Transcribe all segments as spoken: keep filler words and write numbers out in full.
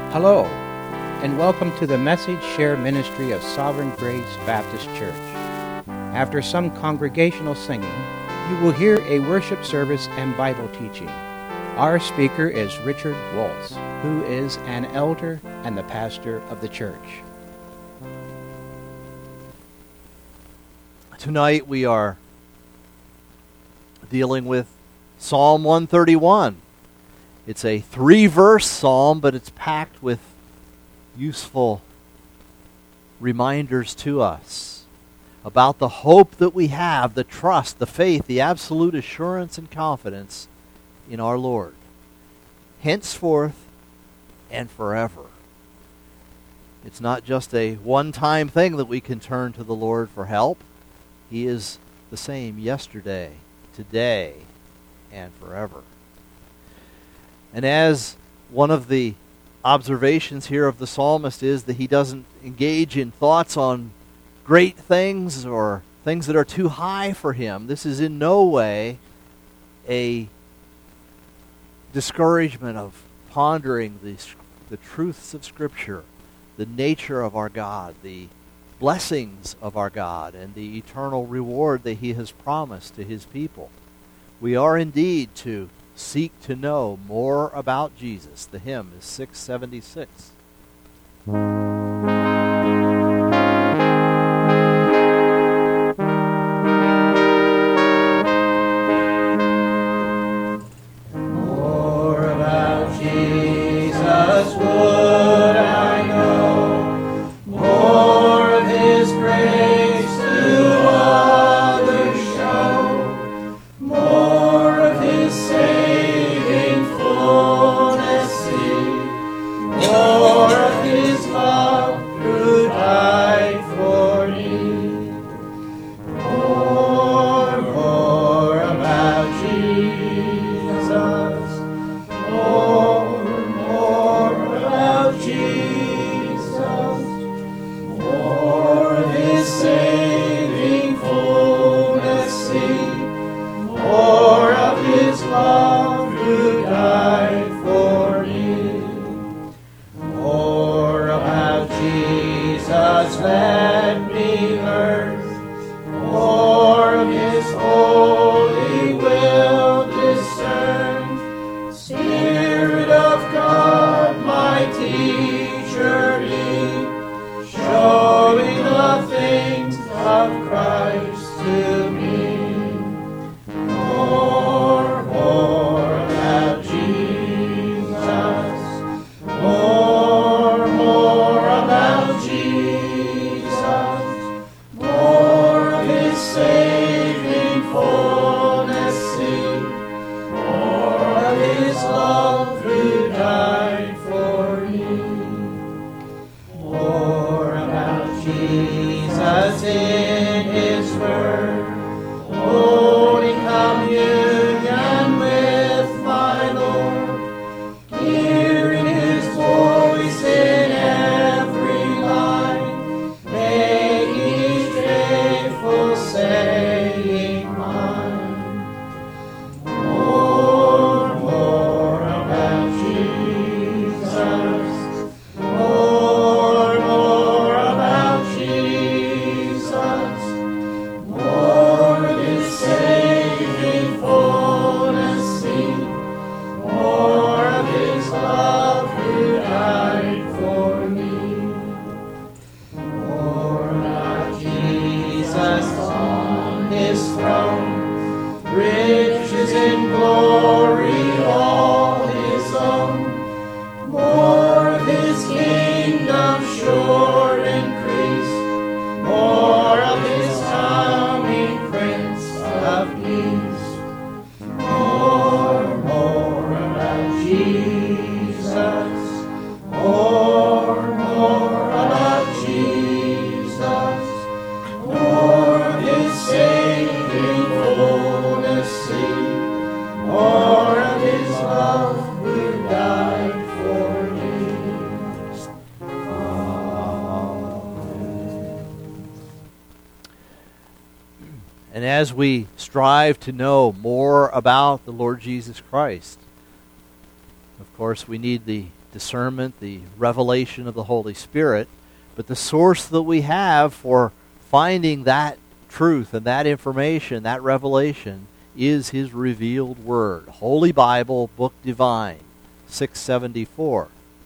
Hello, and welcome to the Message Share Ministry of Sovereign Grace Baptist Church. After some congregational singing, you will hear a worship service and Bible teaching. Our speaker is Richard Waltz, who is an elder and the pastor of the church. Tonight we are dealing with Psalm one thirty-one. It's a three-verse psalm, but it's packed with useful reminders to us about the hope that we have, the trust, the faith, the absolute assurance and confidence in our Lord, henceforth and forever. It's not just a one-time thing that we can turn to the Lord for help. He is the same yesterday, today, and forever. And as one of the observations here of the psalmist is that he doesn't engage in thoughts on great things or things that are too high for him. This is in no way a discouragement of pondering the, the truths of Scripture, the nature of our God, the blessings of our God, and the eternal reward that He has promised to His people. We are indeed to seek to know more about Jesus. The hymn is six seventy-six. And as we strive to know more about the Lord Jesus Christ, of course, we need the discernment, the revelation of the Holy Spirit. But the source that we have for finding that truth and that information, that revelation, is His revealed Word. Holy Bible, Book Divine, six seventy-four.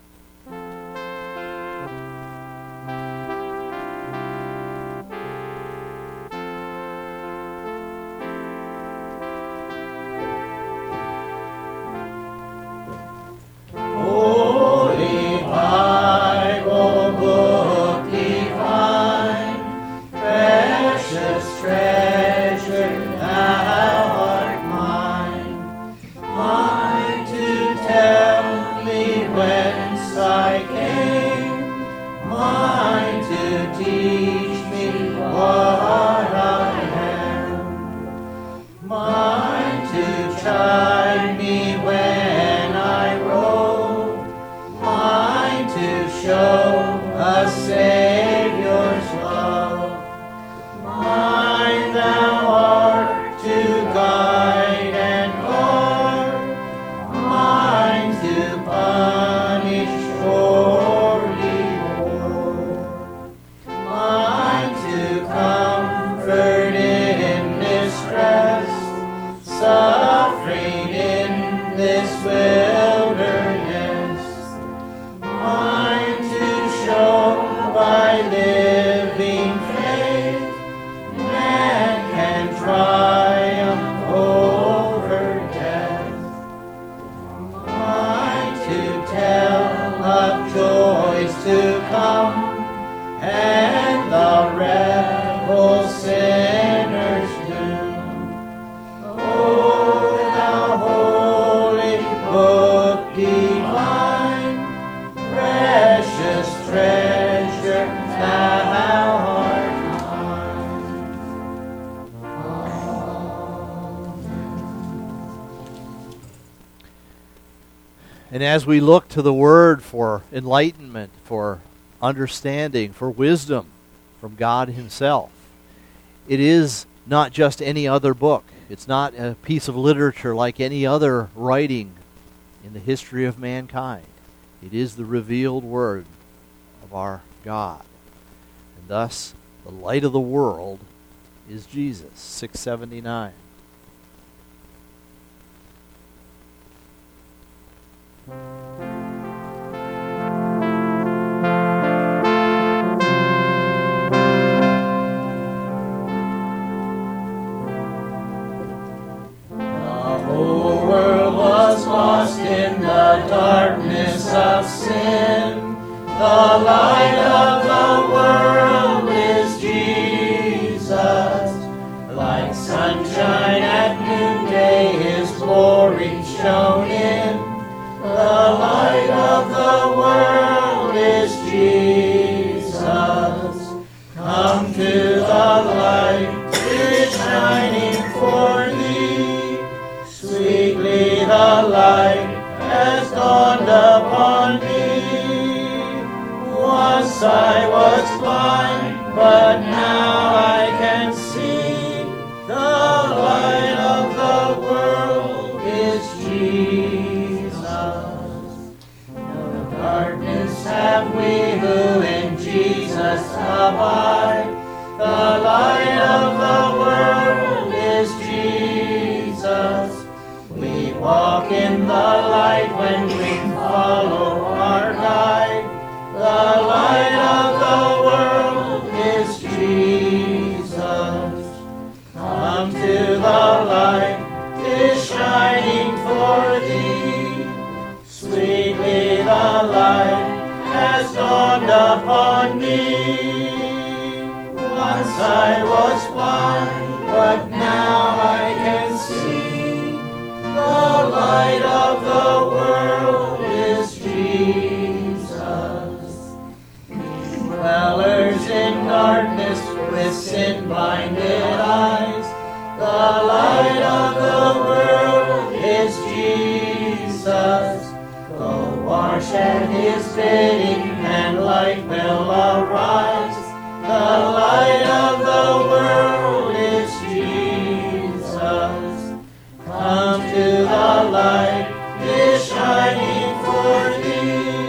And as we look to the Word for enlightenment, for understanding, for wisdom from God Himself, it is not just any other book. It's not a piece of literature like any other writing in the history of mankind. It is the revealed Word of our God. And thus, the light of the world is Jesus, six seventy-nine. Darkness of sin, the light of the world is Jesus. Like sunshine at noonday, His glory shone in. The light of the world is Jesus. Come to the light, is shining for thee. Sweetly the light has dawned upon me. Once I was blind, but now I can see. The light of the world is Jesus. No darkness have we who in Jesus abide. The light of the world is Jesus. We walk in the light when we follow our guide. The light of the world is Jesus. Come to the light, 'tis shining for thee. Sweetly the light has dawned upon me. Once I was blind, but now I can see. The light of the world is Jesus. Dwellers in darkness with sin-blinded eyes, the light of the world is Jesus. Go wash at His bidding, and light will arise. The light of the world is Jesus. Come to the light, is shining for thee.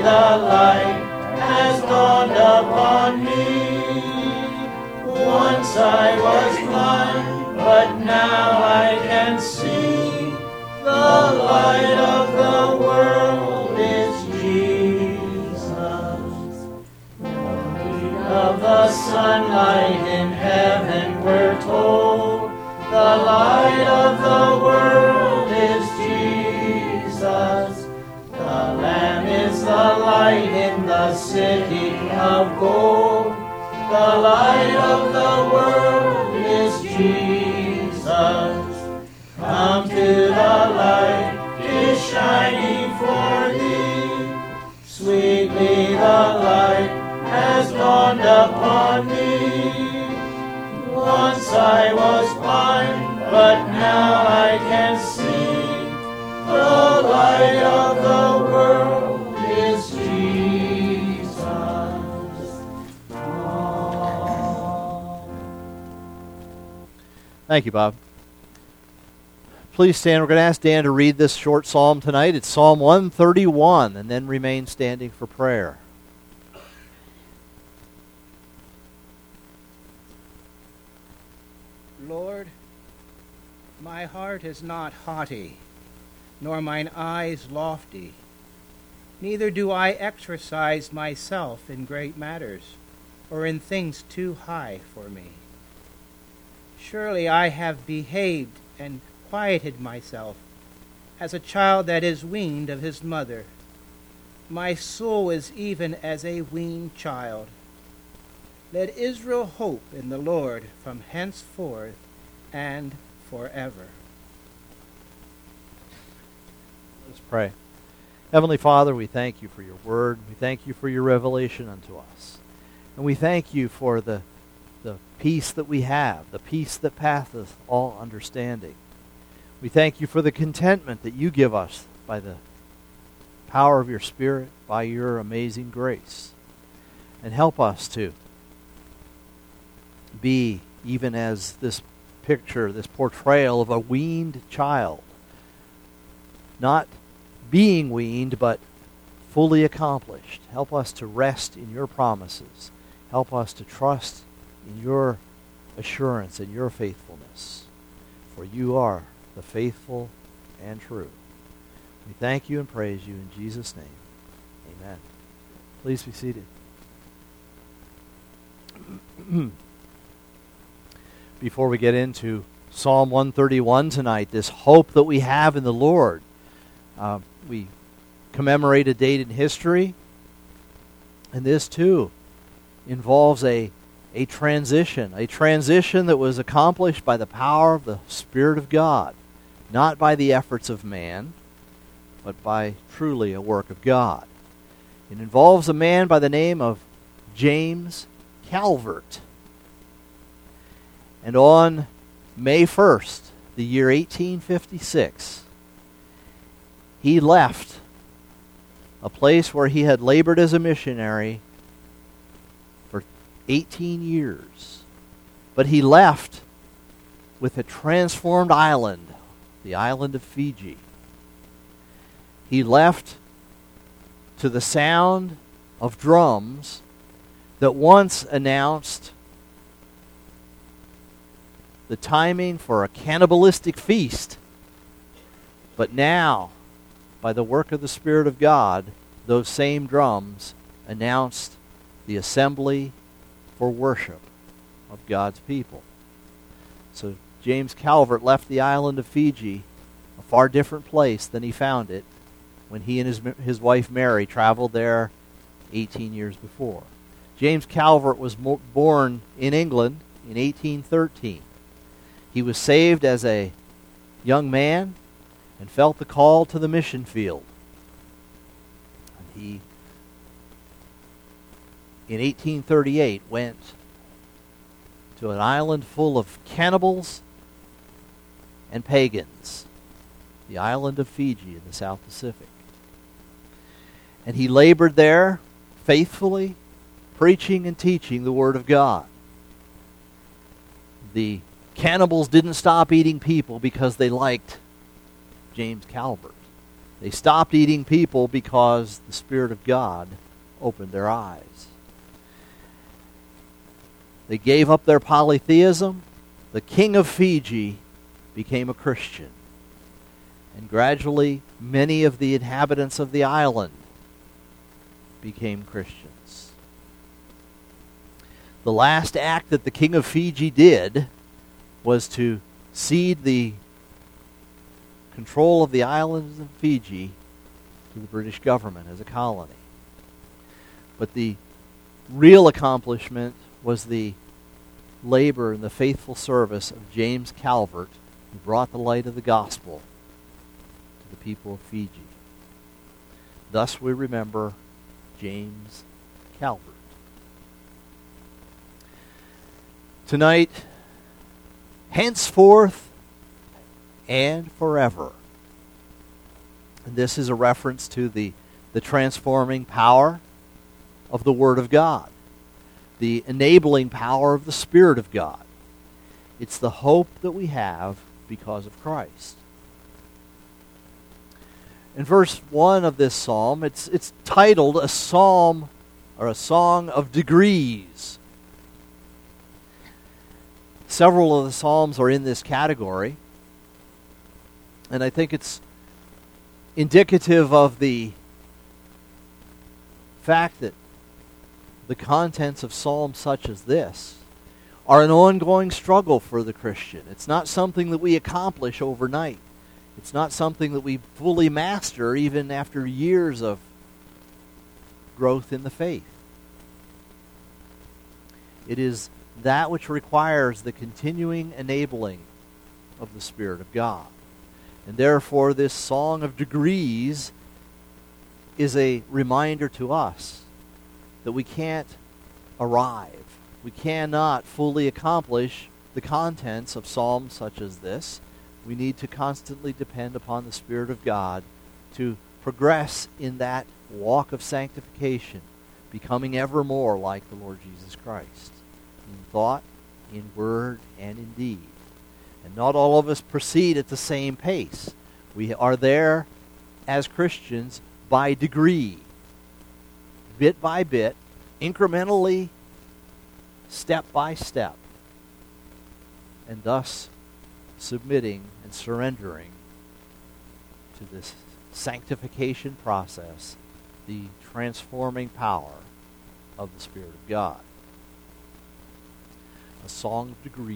the light has dawned upon me. Once I was blind, but now I can see. The light of the world is Jesus. The heat of the sunlight in heaven we're told. The light of the world is Jesus. The Lamb is the light in the city of gold. The light of the world is Jesus. Come to the light, is shining for thee. Sweetly the light has dawned upon me. Once I was blind, but now I can see. The light of the world is Jesus. Oh. Thank you, Bob. Please stand. We're going to ask Dan to read this short psalm tonight. It's Psalm one thirty-one, and then remain standing for prayer. Lord, my heart is not haughty, nor mine eyes lofty. Neither do I exercise myself in great matters, or in things too high for me. Surely I have behaved and quieted myself as a child that is weaned of his mother. My soul is even as a weaned child. Let Israel hope in the Lord from henceforth and forever. Let's pray. Heavenly Father, we thank you for your word. We thank you for your revelation unto us. And we thank you for the, the peace that we have, the peace that passeth all understanding. We thank you for the contentment that you give us by the power of your Spirit, by your amazing grace. And help us to be, even as this picture, this portrayal of a weaned child, not being weaned, but fully accomplished. Help us to rest in your promises. Help us to trust in your assurance and your faithfulness. For you are the faithful and true. We thank you and praise you in Jesus' name. Amen. Please be seated. Before we get into Psalm one thirty-one tonight, this hope that we have in the Lord, uh, we commemorate a date in history, and this too involves a, a transition, a transition that was accomplished by the power of the Spirit of God, not by the efforts of man, but by truly a work of God. It involves a man by the name of James Calvert. And on May first, the year eighteen fifty-six, he left a place where he had labored as a missionary for eighteen years. But he left with a transformed island, the island of Fiji. He left to the sound of drums that once announced the timing for a cannibalistic feast. But now, by the work of the Spirit of God, those same drums announced the assembly for worship of God's people. So James Calvert left the island of Fiji, a far different place than he found it when he and his, his wife Mary traveled there eighteen years before. James Calvert was mo- born in England in eighteen thirteen. He was saved as a young man and felt the call to the mission field. And he, in eighteen thirty-eight, went to an island full of cannibals and pagans, the island of Fiji in the South Pacific. And he labored there faithfully, preaching and teaching the Word of God. The cannibals didn't stop eating people because they liked James Calvert. They stopped eating people because the Spirit of God opened their eyes. They gave up their polytheism. The king of Fiji became a Christian. And gradually, many of the inhabitants of the island became Christians. The last act that the king of Fiji did was to cede the control of the islands of Fiji to the British government as a colony. But the real accomplishment was the labor and the faithful service of James Calvert, who brought the light of the gospel to the people of Fiji. Thus we remember James Calvert. Tonight, henceforth and forever. And this is a reference to the, the transforming power of the Word of God, the enabling power of the Spirit of God. It's the hope that we have because of Christ. In verse one of this psalm, it's, it's titled a psalm or a song of degrees. Several of the psalms are in this category. And I think it's indicative of the fact that the contents of psalms such as this are an ongoing struggle for the Christian. It's not something that we accomplish overnight. It's not something that we fully master even after years of growth in the faith. It is that which requires the continuing enabling of the Spirit of God. And therefore, this song of degrees is a reminder to us that we can't arrive. We cannot fully accomplish the contents of psalms such as this. We need to constantly depend upon the Spirit of God to progress in that walk of sanctification, becoming ever more like the Lord Jesus Christ, in thought, in word, and in deed. And not all of us proceed at the same pace. We are there as Christians by degree, bit by bit, incrementally, step by step, and thus submitting and surrendering to this sanctification process, the transforming power of the Spirit of God. A song of degrees.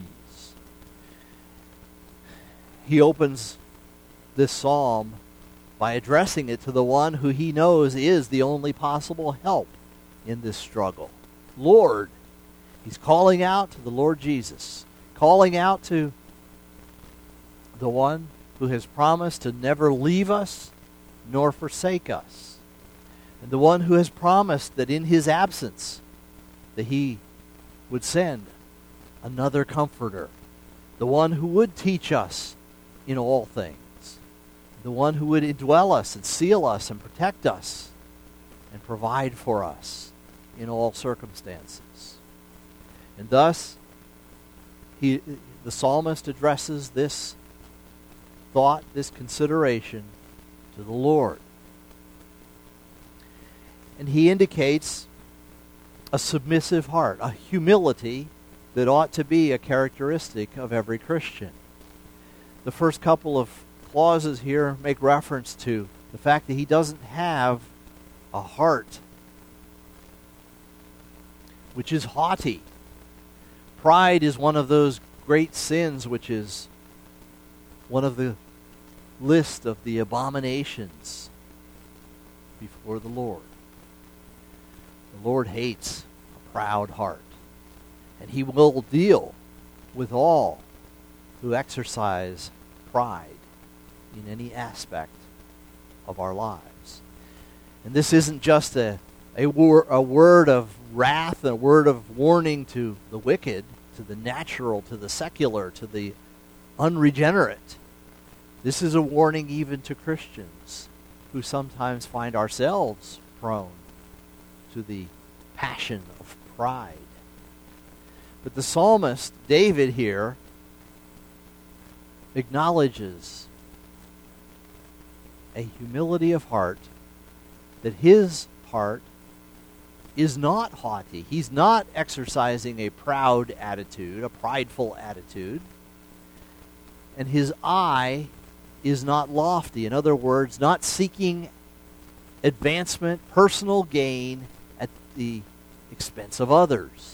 He opens this psalm by addressing it to the one who he knows is the only possible help in this struggle. Lord. He's calling out to the Lord Jesus, calling out to the one who has promised to never leave us nor forsake us, and the one who has promised that in his absence that he would send another comforter, the one who would teach us in all things, the one who would indwell us and seal us and protect us and provide for us in all circumstances. And thus, he, the psalmist addresses this thought, this consideration to the Lord. And he indicates a submissive heart, a humility that ought to be a characteristic of every Christian. The first couple of clauses here make reference to the fact that he doesn't have a heart which is haughty. Pride is one of those great sins which is one of the list of the abominations before the Lord. The Lord hates a proud heart, and he will deal with all who exercise pride in any aspect of our lives. And this isn't just a, a, wor- a word of wrath, a word of warning to the wicked, to the natural, to the secular, to the unregenerate. This is a warning even to Christians who sometimes find ourselves prone to the passion of pride. But the psalmist, David here, acknowledges a humility of heart, that his heart is not haughty. He's not exercising a proud attitude, a prideful attitude. And his eye is not lofty. In other words, not seeking advancement, personal gain at the expense of others.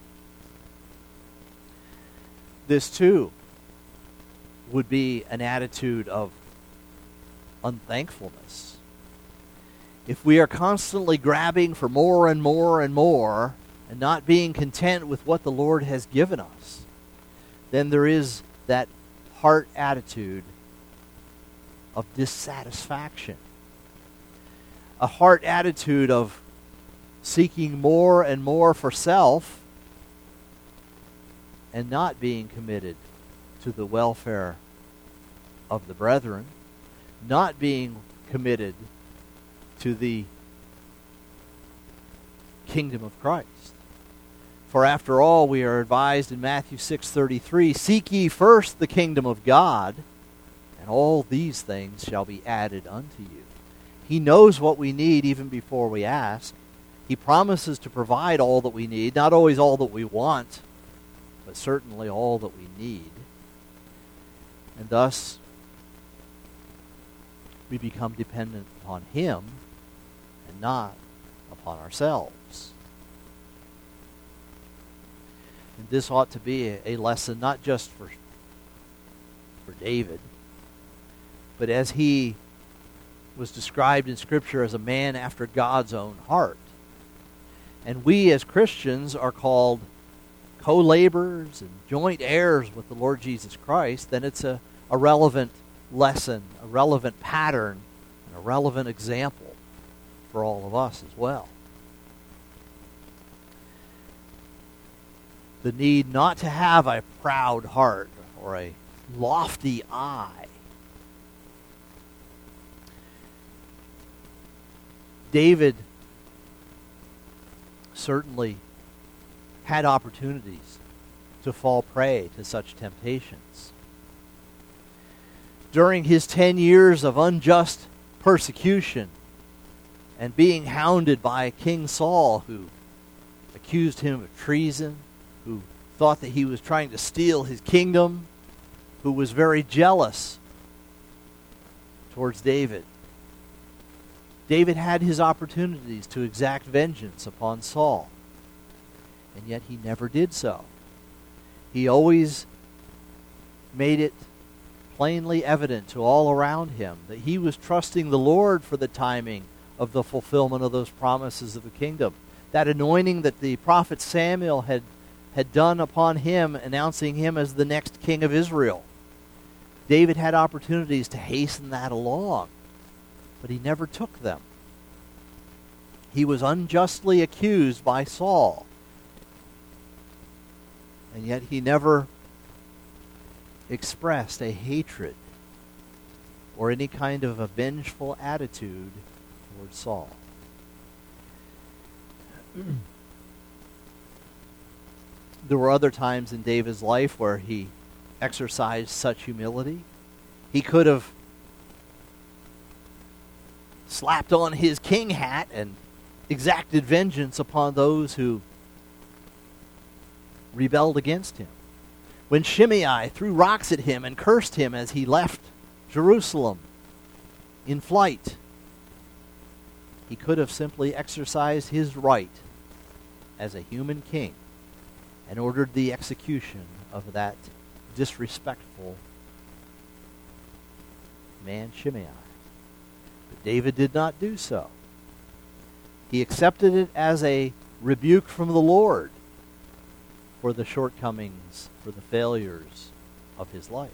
This too would be an attitude of unthankfulness. If we are constantly grabbing for more and more and more and not being content with what the Lord has given us, then there is that heart attitude of dissatisfaction. A heart attitude of seeking more and more for self and not being committed to the welfare of the brethren, not being committed to the kingdom of Christ. For after all, we are advised in Matthew six thirty-three, "Seek ye first the kingdom of God, and all these things shall be added unto you." He knows what we need even before we ask. He promises to provide all that we need, not always all that we want, but certainly all that we need. And thus, we become dependent upon Him and not upon ourselves. And this ought to be a, a lesson not just for, for David, but as he was described in Scripture as a man after God's own heart. And we as Christians are called co-laborers and joint heirs with the Lord Jesus Christ. Then it's a, a relevant lesson, a relevant pattern, and a relevant example for all of us as well. The need not to have a proud heart or a lofty eye. David certainly had opportunities to fall prey to such temptations. During his ten years of unjust persecution and being hounded by King Saul, who accused him of treason, who thought that he was trying to steal his kingdom, who was very jealous towards David. David had his opportunities to exact vengeance upon Saul, and yet he never did so. He always made it plainly evident to all around him that he was trusting the Lord for the timing of the fulfillment of those promises of the kingdom. That anointing that the prophet Samuel had, had done upon him, announcing him as the next king of Israel. David had opportunities to hasten that along, but he never took them. He was unjustly accused by Saul, and yet he never expressed a hatred or any kind of a vengeful attitude towards Saul. There were other times in David's life where he exercised such humility. He could have slapped on his king hat and exacted vengeance upon those who rebelled against him. When Shimei threw rocks at him and cursed him as he left Jerusalem in flight, he could have simply exercised his right as a human king and ordered the execution of that disrespectful man Shimei. But David did not do so. He accepted it as a rebuke from the Lord for the shortcomings, for the failures of his life.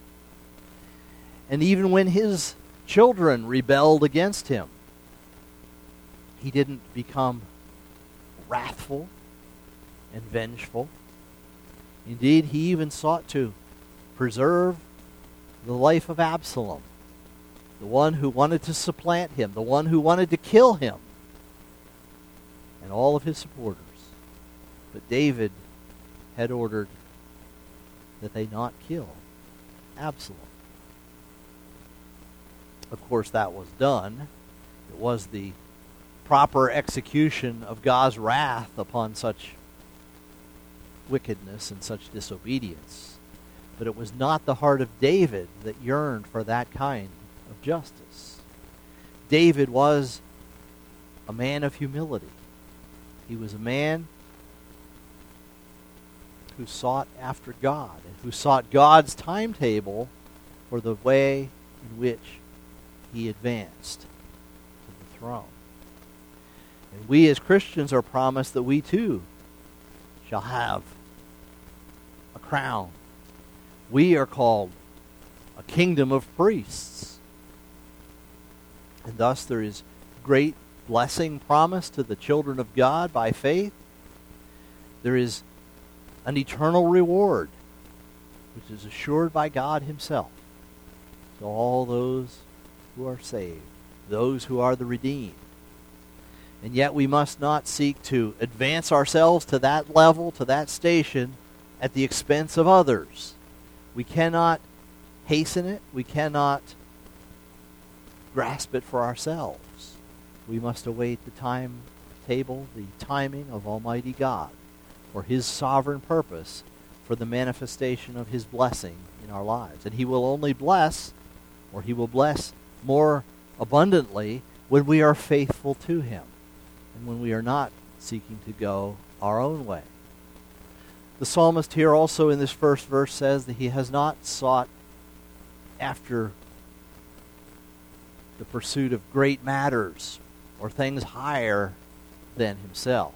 And even when his children rebelled against him, he didn't become wrathful and vengeful. Indeed, he even sought to preserve the life of Absalom, the one who wanted to supplant him, the one who wanted to kill him, and all of his supporters. But David had ordered that they not kill Absalom. of course, that was done. It was the proper execution of God's wrath upon such wickedness and such disobedience. But it was not the heart of David that yearned for that kind of justice. David was a man of humility. He was a man who sought after God and who sought God's timetable for the way in which he advanced to the throne. And we as Christians are promised that we too shall have a crown. We are called a kingdom of priests. And thus there is great blessing promised to the children of God by faith. There is an eternal reward, which is assured by God himself to all those who are saved, those who are the redeemed. And yet we must not seek to advance ourselves to that level, to that station, at the expense of others. We cannot hasten it. We cannot grasp it for ourselves. We must await the timetable, the timing of Almighty God for his sovereign purpose for the manifestation of his blessing in our lives. And he will only bless, or he will bless more abundantly, when we are faithful to him and when we are not seeking to go our own way. The psalmist here also in this first verse says that he has not sought after the pursuit of great matters or things higher than himself.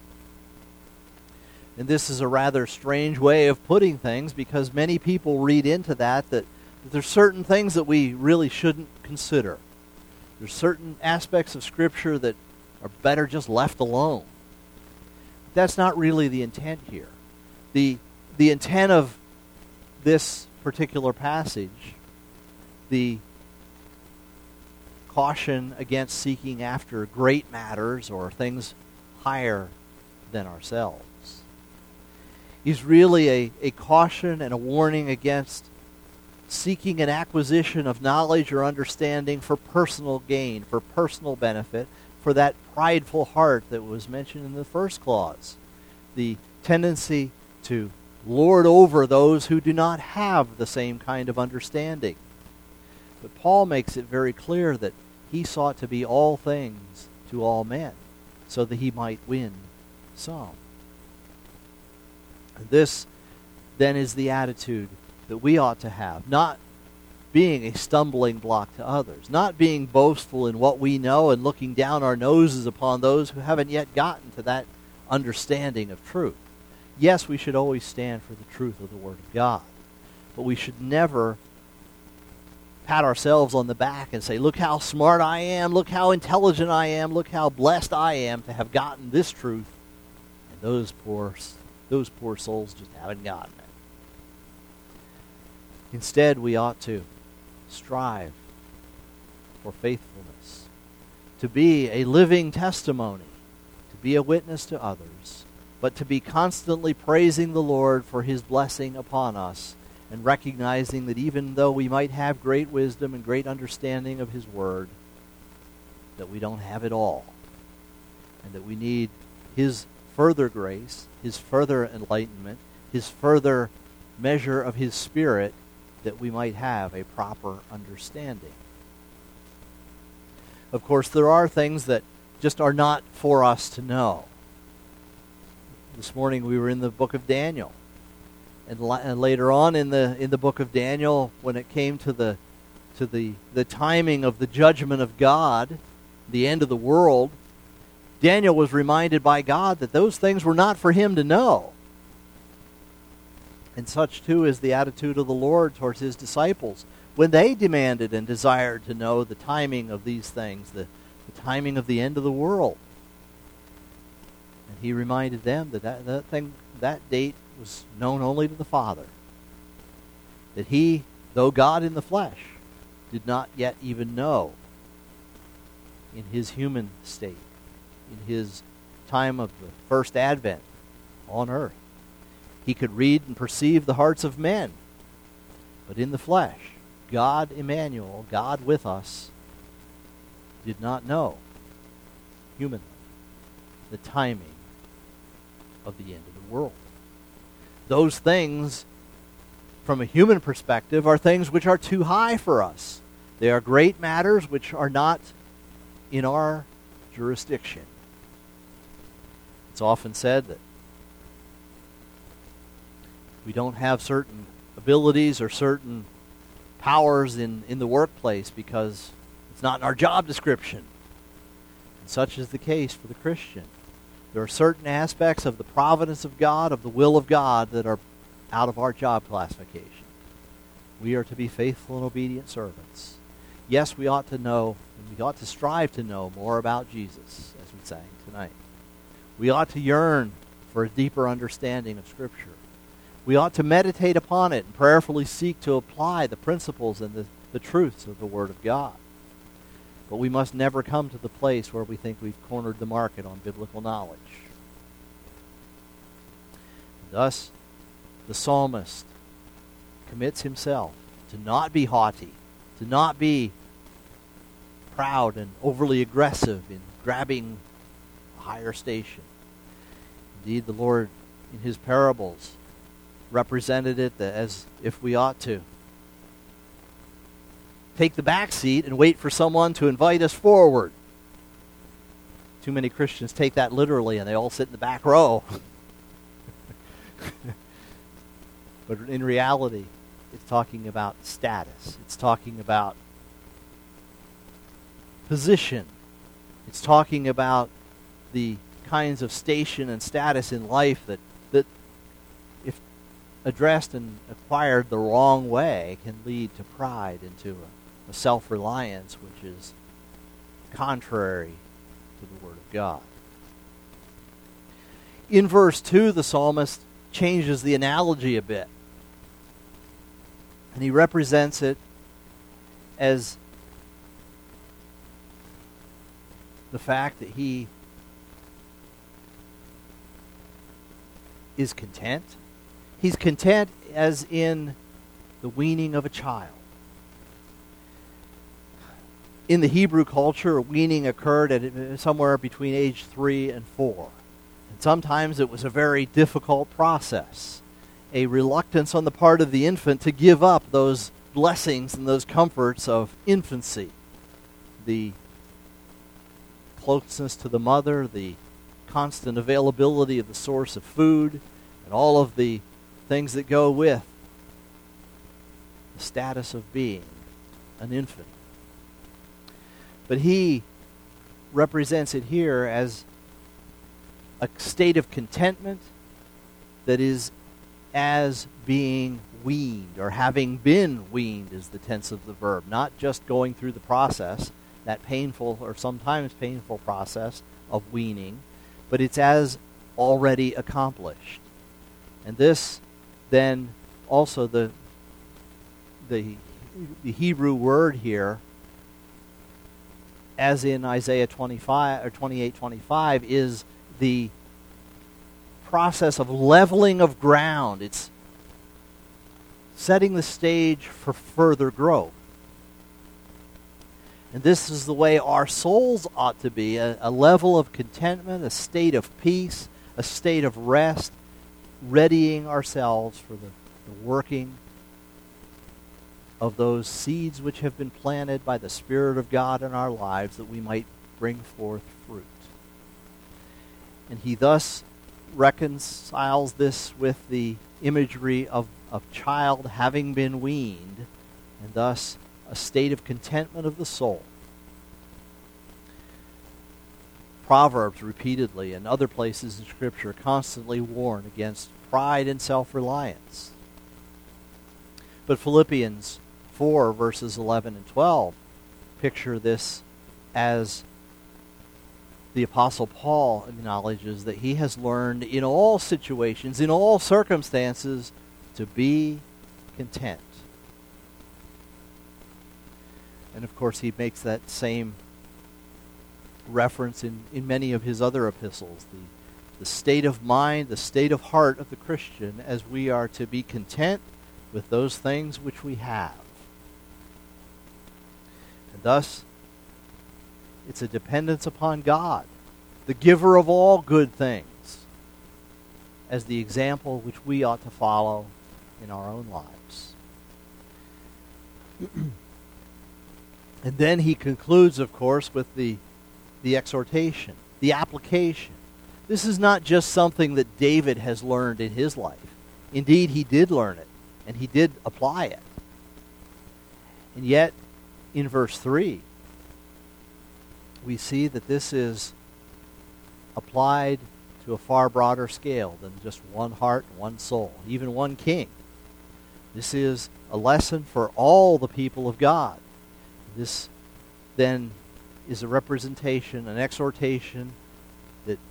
And this is a rather strange way of putting things, because many people read into that that, that there's certain things that we really shouldn't consider. There's certain aspects of Scripture that are better just left alone. But that's not really the intent here. The, the intent of this particular passage, the caution against seeking after great matters or things higher than ourselves, is really a, a caution and a warning against seeking an acquisition of knowledge or understanding for personal gain, for personal benefit, for that prideful heart that was mentioned in the first clause. The tendency to lord over those who do not have the same kind of understanding. But Paul makes it very clear that he sought to be all things to all men, so that he might win some. And this, then, is the attitude that we ought to have, not being a stumbling block to others, not being boastful in what we know and looking down our noses upon those who haven't yet gotten to that understanding of truth. Yes, we should always stand for the truth of the Word of God, but we should never pat ourselves on the back and say, look how smart I am, look how intelligent I am, look how blessed I am to have gotten this truth, and those poor, those poor souls just haven't gotten it. Instead, we ought to strive for faithfulness, to be a living testimony, to be a witness to others, but to be constantly praising the Lord for his blessing upon us, and recognizing that even though we might have great wisdom and great understanding of his word, that we don't have it all, and that we need his further grace, his further enlightenment, his further measure of his Spirit, that we might have a proper understanding. Of course, there are things that just are not for us to know. This morning we were in the book of Daniel. And, la- and later on in the in the book of Daniel, when it came to the to the, the timing of the judgment of God, the end of the world, Daniel was reminded by God that those things were not for him to know. And such too is the attitude of the Lord towards his disciples when they demanded and desired to know the timing of these things, the, the timing of the end of the world. And he reminded them that that, that thing, that date was known only to the Father. That he, though God in the flesh, did not yet even know in his human state, in his time of the first advent on earth. He could read and perceive the hearts of men, but in the flesh, God Emmanuel, God with us, did not know humanly the timing of the end of the world. Those things, from a human perspective, are things which are too high for us. They are great matters which are not in our jurisdiction. It's often said that we don't have certain abilities or certain powers in, in the workplace because it's not in our job description. And such is the case for the Christian. There are certain aspects of the providence of God, of the will of God, that are out of our job classification. We are to be faithful and obedient servants. Yes, we ought to know, and we ought to strive to know more about Jesus, as we sang tonight. We ought to yearn for a deeper understanding of Scripture. We ought to meditate upon it and prayerfully seek to apply the principles and the, the truths of the Word of God. But we must never come to the place where we think we've cornered the market on biblical knowledge. Thus, the psalmist commits himself to not be haughty, to not be proud and overly aggressive in grabbing a higher station. Indeed, the Lord, in his parables, represented it as if we ought to take the back seat and wait for someone to invite us forward. Too many Christians take that literally and they all sit in the back row. But in reality, it's talking about status. It's talking about position. It's talking about the kinds of station and status in life that, that if addressed and acquired the wrong way, can lead to pride and to a, a self-reliance which is contrary to the Word of God. In verse two, the psalmist changes the analogy a bit. And he represents it as the fact that he is content. He's content as in the weaning of a child. In the Hebrew culture, weaning occurred at somewhere between age three and four. And sometimes it was a very difficult process, a reluctance on the part of the infant to give up those blessings and those comforts of infancy. The closeness to the mother, the constant availability of the source of food, and all of the things that go with the status of being an infant. But he represents it here as a state of contentment that is as being weaned, or having been weaned is the tense of the verb, not just going through the process, that painful or sometimes painful process of weaning, but it's as already accomplished. And this then also the the, the Hebrew word here, as in Isaiah twenty-five or twenty-eight twenty-five, is the process of leveling of ground. It's setting the stage for further growth. And this is the way our souls ought to be, a, a level of contentment, a state of peace, a state of rest, readying ourselves for the, the working of those seeds which have been planted by the Spirit of God in our lives, that we might bring forth fruit. And he thus reconciles this with the imagery of a child having been weaned, and thus a state of contentment of the soul. Proverbs repeatedly and other places in Scripture constantly warn against pride and self-reliance. But Philippians four, verses eleven and twelve, picture this as the Apostle Paul acknowledges that he has learned in all situations, in all circumstances, to be content. And of course, he makes that same reference in, in many of his other epistles. The, the state of mind, the state of heart of the Christian, as we are to be content with those things which we have. And thus, it's a dependence upon God, the giver of all good things, as the example which we ought to follow in our own lives. And then he concludes, of course, with the, the exhortation, the application. This is not just something that David has learned in his life. Indeed, he did learn it, and he did apply it. And yet, in verse three, we see that this is applied to a far broader scale than just one heart and one soul, even one king. This is a lesson for all the people of God. This then is a representation, an exhortation that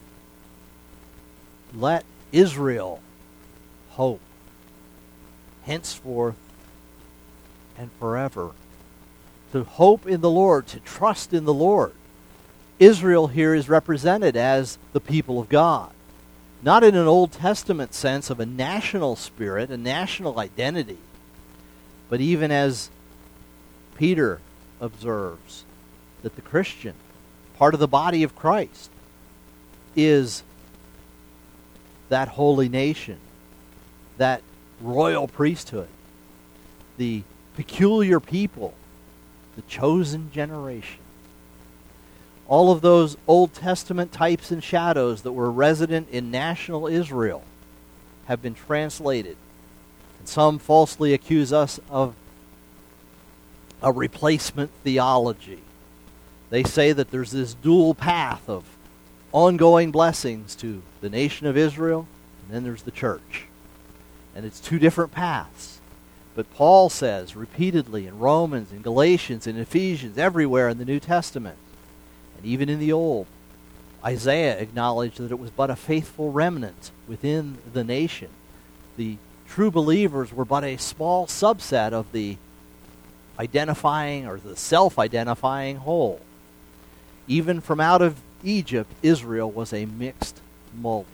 let Israel hope henceforth and forever. To hope in the Lord, to trust in the Lord. Israel here is represented as the people of God. Not in an Old Testament sense of a national spirit, a national identity, but even as Peter observes that the Christian, part of the body of Christ, is that holy nation, that royal priesthood, the peculiar people, the chosen generation. All of those Old Testament types and shadows that were resident in national Israel have been translated. And some falsely accuse us of a replacement theology. They say that there's this dual path of ongoing blessings to the nation of Israel, and then there's the church. And it's two different paths. But Paul says repeatedly in Romans, in Galatians, in Ephesians, everywhere in the New Testament, and even in the Old, Isaiah acknowledged that it was but a faithful remnant within the nation. The true believers were but a small subset of the identifying or the self-identifying whole. Even from out of Egypt, Israel was a mixed multitude.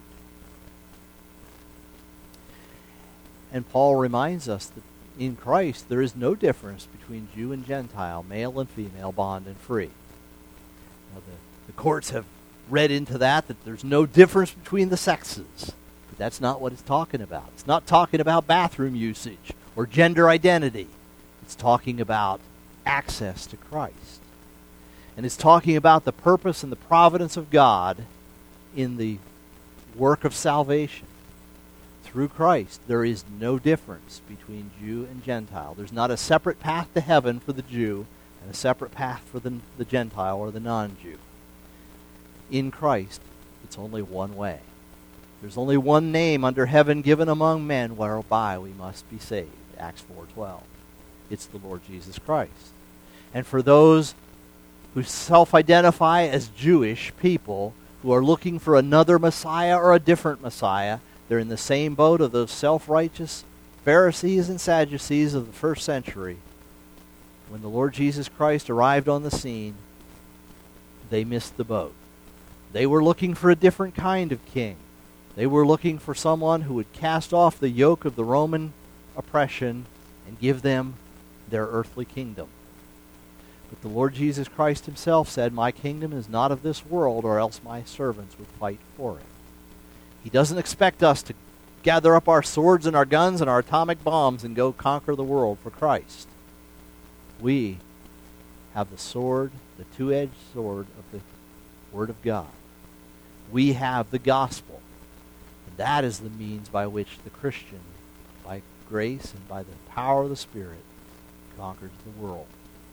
And Paul reminds us that in Christ there is no difference between Jew and Gentile, male and female, bond and free. Now the, the courts have read into that that there's no difference between the sexes. But that's not what it's talking about. It's not talking about bathroom usage or gender identity. It's talking about access to Christ. And it's talking about the purpose and the providence of God in the work of salvation. Through Christ, there is no difference between Jew and Gentile. There's not a separate path to heaven for the Jew and a separate path for the, the Gentile or the non-Jew. In Christ, it's only one way. There's only one name under heaven given among men whereby we must be saved. Acts four twelve. It's the Lord Jesus Christ. And for those who self-identify as Jewish people, who are looking for another Messiah or a different Messiah, they're in the same boat of those self-righteous Pharisees and Sadducees of the first century. When the Lord Jesus Christ arrived on the scene, they missed the boat. They were looking for a different kind of king. They were looking for someone who would cast off the yoke of the Roman oppression and give them their earthly kingdom. But the Lord Jesus Christ himself said, "My kingdom is not of this world, or else my servants would fight for it." He doesn't expect us to gather up our swords and our guns and our atomic bombs and go conquer the world for Christ. We have the sword, the two-edged sword of the Word of God. We have the gospel. And that is the means by which the Christian, by grace and by the power of the Spirit, conquers the world.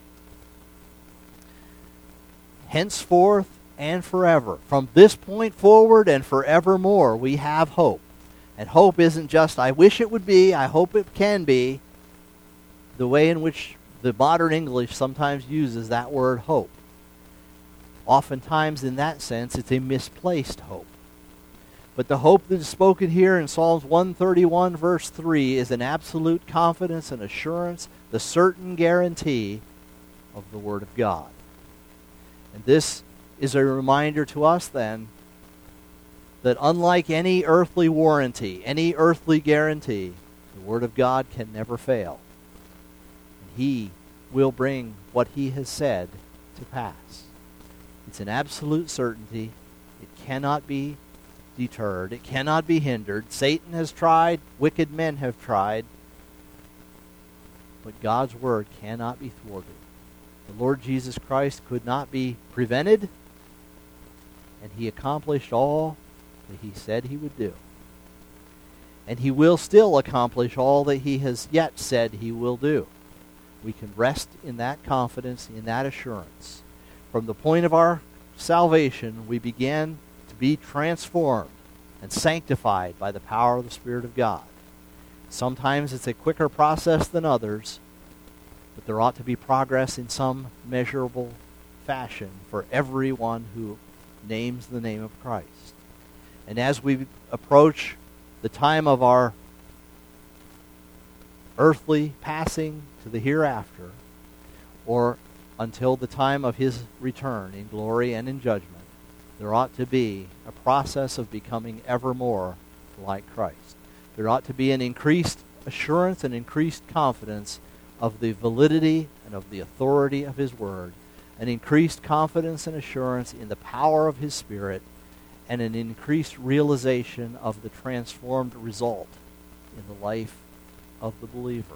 Henceforth and forever, from this point forward and forevermore, we have hope. And hope isn't just, I wish it would be, I hope it can be, the way in which the modern English sometimes uses that word hope. Oftentimes, in that sense, it's a misplaced hope. But the hope that is spoken here in Psalms one thirty-one, verse three, is an absolute confidence and assurance, the certain guarantee of the Word of God. And this is a reminder to us, then, that unlike any earthly warranty, any earthly guarantee, the Word of God can never fail. And He will bring what he has said to pass. It's an absolute certainty. It cannot be deterred. It cannot be hindered. Satan has tried. Wicked men have tried. But God's word cannot be thwarted. The Lord Jesus Christ could not be prevented, and he accomplished all that he said he would do. And he will still accomplish all that he has yet said he will do. We can rest in that confidence, in that assurance. From the point of our salvation, we began to be transformed and sanctified by the power of the Spirit of God. Sometimes it's a quicker process than others, but there ought to be progress in some measurable fashion for everyone who names the name of Christ. And as we approach the time of our earthly passing to the hereafter, or until the time of his return in glory and in judgment, there ought to be a process of becoming ever more like Christ. There ought to be an increased assurance and increased confidence of the validity and of the authority of his word, an increased confidence and assurance in the power of his Spirit, and an increased realization of the transformed result in the life of the believer.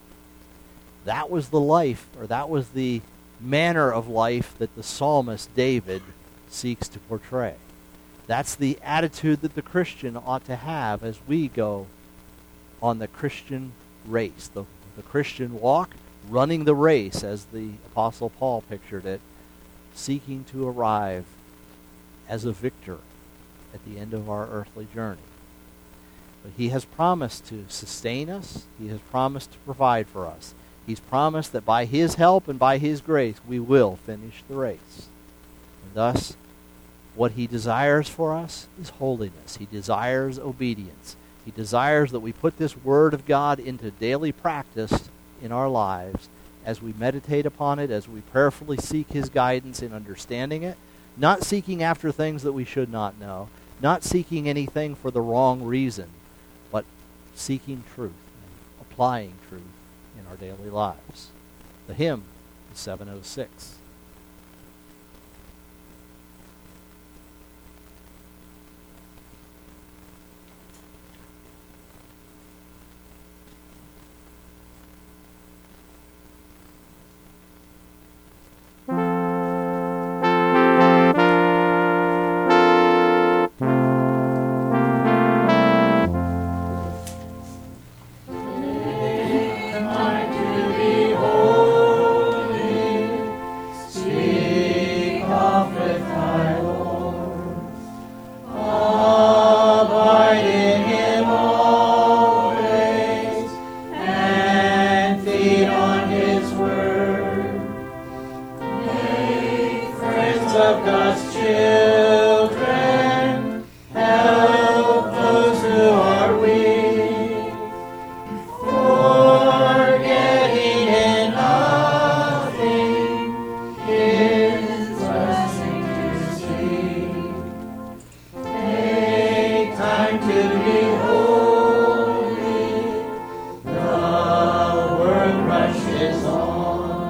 That was the life, or that was the manner of life that the psalmist David seeks to portray. That's the attitude that the Christian ought to have as we go on the Christian race, the, the Christian walk, running the race as the Apostle Paul pictured it, seeking to arrive as a victor at the end of our earthly journey. But he has promised to sustain us. He has promised to provide for us. He's promised that by his help and by his grace we will finish the race. And thus, what he desires for us is holiness. He desires obedience. He desires that we put this word of God into daily practice in our lives as we meditate upon it, as we prayerfully seek his guidance in understanding it, not seeking after things that we should not know, not seeking anything for the wrong reason, but seeking truth and applying truth in our daily lives. The hymn is seven oh six.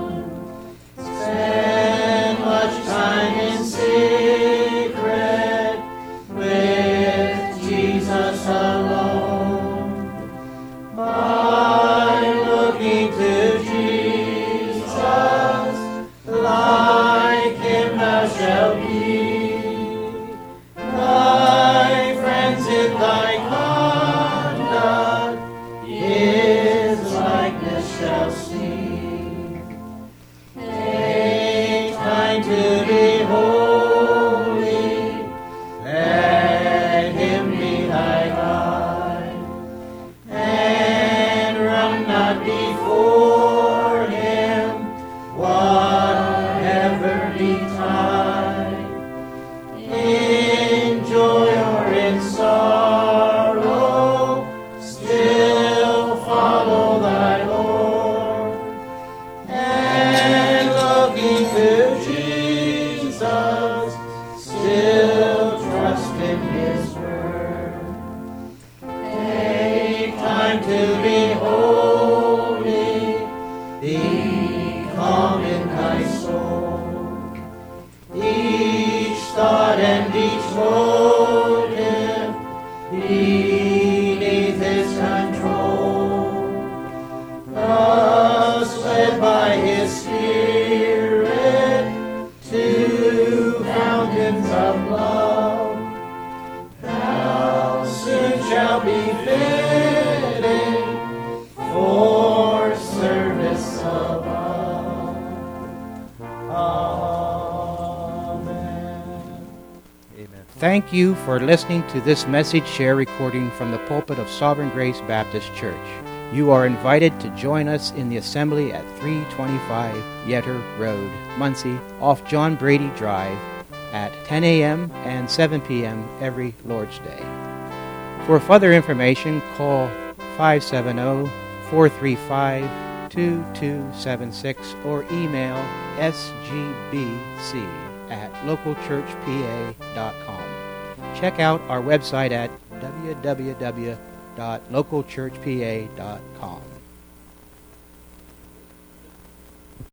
Spend much time in secret. Thank you for listening to this message share recording from the pulpit of Sovereign Grace Baptist Church. You are invited to join us in the assembly at three twenty-five Yetter Road, Muncie, off John Brady Drive, at ten a.m. and seven p.m. every Lord's Day. For further information, call five seven zero, four three five, two two seven six or email s g b c at local church p a dot com. Check out our website at w w w dot local church p a dot com.